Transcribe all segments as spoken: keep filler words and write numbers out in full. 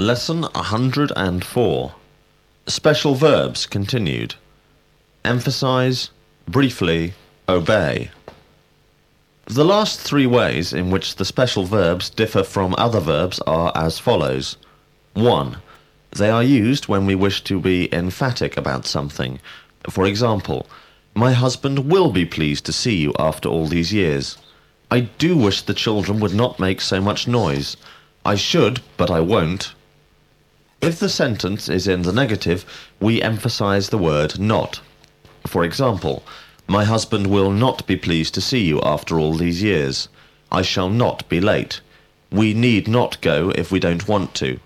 Lesson one hundred four. Special verbs continued. Emphasize, briefly, obey. The last three ways in which the special verbs differ from other verbs are as follows. one. They are used when we wish to be emphatic about something. For example, my husband will be pleased to see you after all these years. I do wish the children would not make so much noise. I should, but I won't. If the sentence is in the negative, we emphasize the word not. For example, my husband will not be pleased to see you after all these years. I shall not be late. We need not go if we don't want to.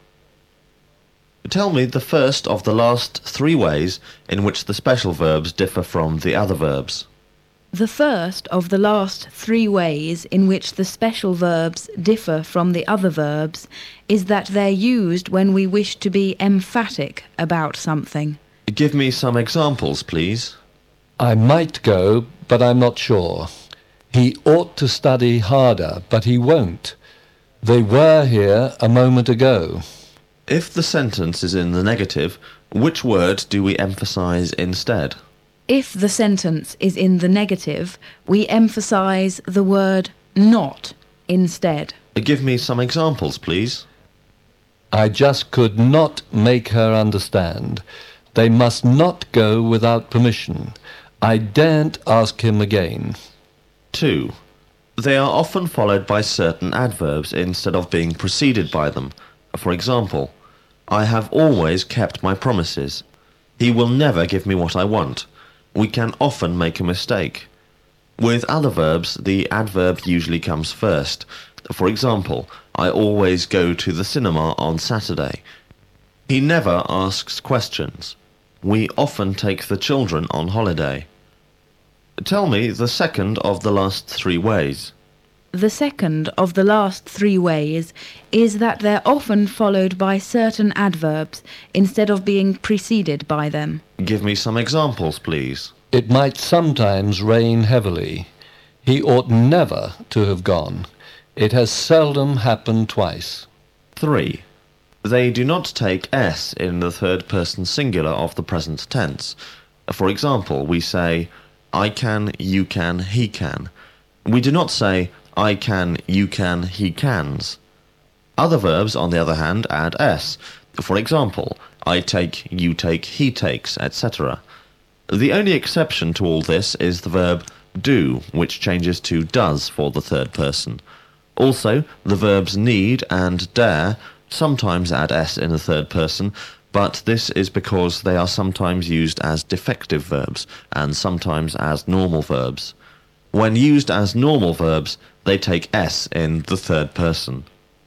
Tell me the first of the last three ways in which the special verbs differ from the other verbs. The first of the last three ways in which the special verbs differ from the other verbs is that they're used when we wish to be emphatic about something. Give me some examples, please. I might go, but I'm not sure. He ought to study harder, but he won't. They were here a moment ago. If the sentence is in the negative, which word do we emphasize instead? If the sentence is in the negative, we emphasize the word not instead. Give me some examples, please. I just could not make her understand. They must not go without permission. I daren't ask him again. two. They are often followed by certain adverbs instead of being preceded by them. For example, I have always kept my promises. He will never give me what I want. We can often make a mistake. With other verbs, the adverb usually comes first. For example, I always go to the cinema on Saturday. He never asks questions. We often take the children on holiday. Tell me the second of the last three ways. The second of the last three ways is that they're often followed by certain adverbs instead of being preceded by them. Give me some examples, please. It might sometimes rain heavily. He ought never to have gone. It has seldom happened twice. three. They do not take s in the third person singular of the present tense. For example, we say, I can, you can, he can. We do not say, I can, you can, he cans. Other verbs, on the other hand, add s. For example, I take, you take, he takes, et cetera. The only exception to all this is the verb do, which changes to does for the third person. Also, the verbs need and dare sometimes add s in the third person, but this is because they are sometimes used as defective verbs and sometimes as normal verbs. When used as normal verbs, they take s in the third person.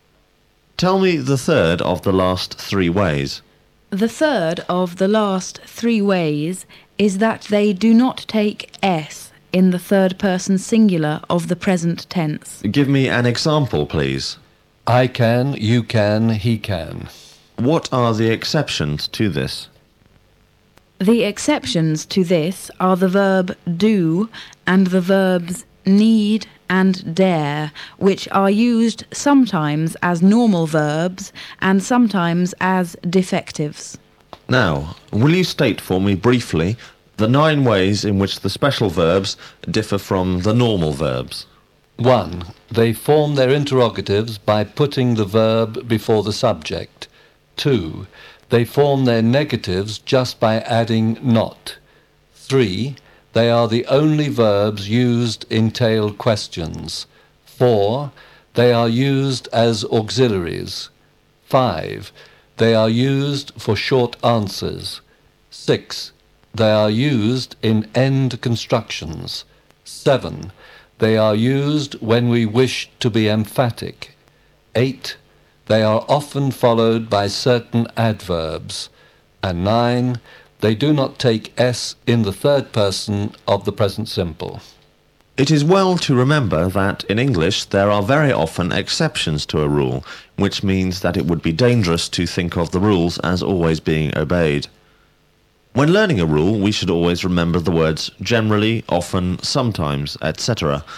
Tell me the third of the last three ways. The third of the last three ways is that they do not take s in the third person singular of the present tense. Give me an example, please. I can, you can, he can. What are the exceptions to this? The exceptions to this are the verb do and the verbs need and dare, which are used sometimes as normal verbs and sometimes as defectives. Now, will you state for me briefly the nine ways in which the special verbs differ from the normal verbs? one. They form their interrogatives by putting the verb before the subject. two. They form their negatives just by adding not. three. They are the only verbs used in tailed questions. four. They are used as auxiliaries. five. They are used for short answers. six. They are used in end constructions. seven. They are used when we wish to be emphatic. eight. They are often followed by certain adverbs. And nine. They do not take s in the third person of the present simple. It is well to remember that in English there are very often exceptions to a rule, which means that it would be dangerous to think of the rules as always being obeyed. When learning a rule, we should always remember the words generally, often, sometimes, et cetera.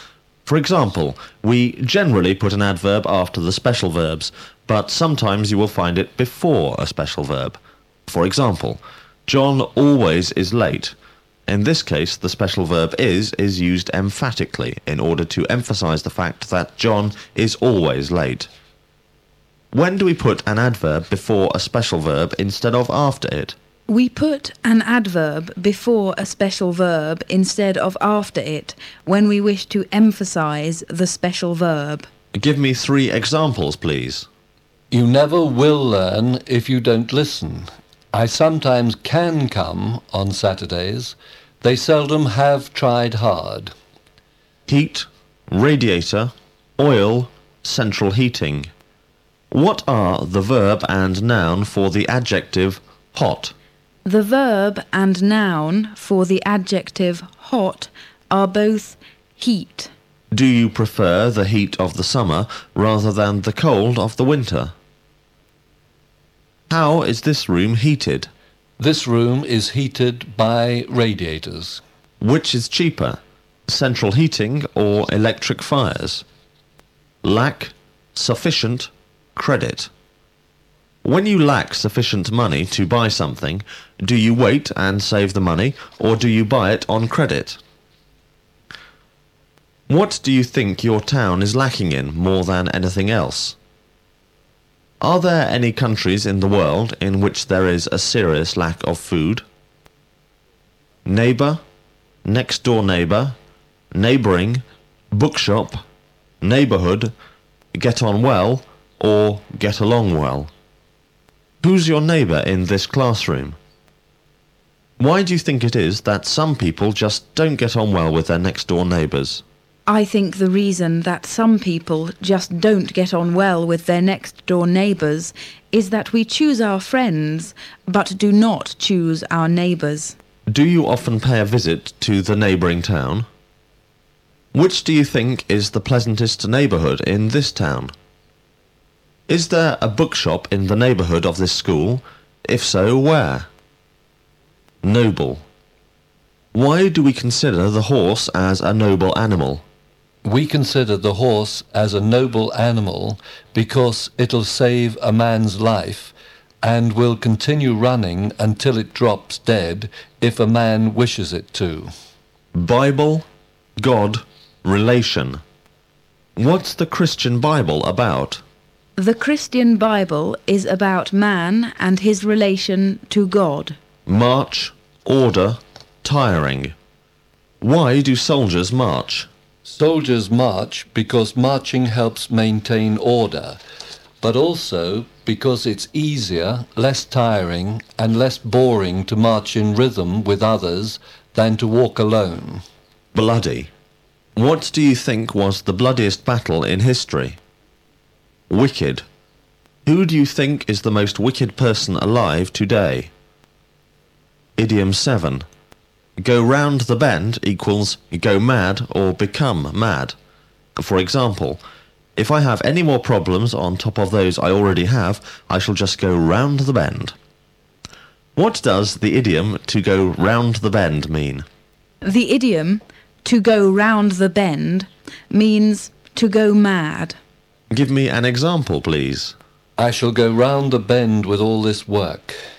For example, we generally put an adverb after the special verbs, but sometimes you will find it before a special verb. For example, John always is late. In this case, the special verb is is used emphatically in order to emphasize the fact that John is always late. When do we put an adverb before a special verb instead of after it? We put an adverb before a special verb instead of after it when we wish to emphasize the special verb. Give me three examples, please. You never will learn if you don't listen. I sometimes can come on Saturdays. They seldom have tried hard. Heat, radiator, oil, central heating. What are the verb and noun for the adjective hot? The verb and noun for the adjective hot are both heat. Do you prefer the heat of the summer rather than the cold of the winter? How is this room heated? This room is heated by radiators. Which is cheaper, central heating or electric fires? Lack, sufficient, credit. When you lack sufficient money to buy something, do you wait and save the money, or do you buy it on credit? What do you think your town is lacking in more than anything else? Are there any countries in the world in which there is a serious lack of food? Neighbour, next door neighbour, neighbouring, bookshop, neighbourhood, get on well, or get along well. Who's your neighbour in this classroom? Why do you think it is that some people just don't get on well with their next door neighbours? I think the reason that some people just don't get on well with their next-door neighbours is that we choose our friends, but do not choose our neighbours. Do you often pay a visit to the neighbouring town? Which do you think is the pleasantest neighbourhood in this town? Is there a bookshop in the neighbourhood of this school? If so, where? Noble. Why do we consider the horse as a noble animal? We consider the horse as a noble animal because it'll save a man's life and will continue running until it drops dead if a man wishes it to. Bible, God, relation. What's the Christian Bible about? The Christian Bible is about man and his relation to God. March, order, tiring. Why do soldiers march? Soldiers march because marching helps maintain order, but also because it's easier, less tiring, and less boring to march in rhythm with others than to walk alone. Bloody. What do you think was the bloodiest battle in history? Wicked. Who do you think is the most wicked person alive today? Idiom seven. Go round the bend equals go mad or become mad. For example, if I have any more problems on top of those I already have, I shall just go round the bend. What does the idiom to go round the bend mean? The idiom to go round the bend means to go mad. Give me an example, please. I shall go round the bend with all this work.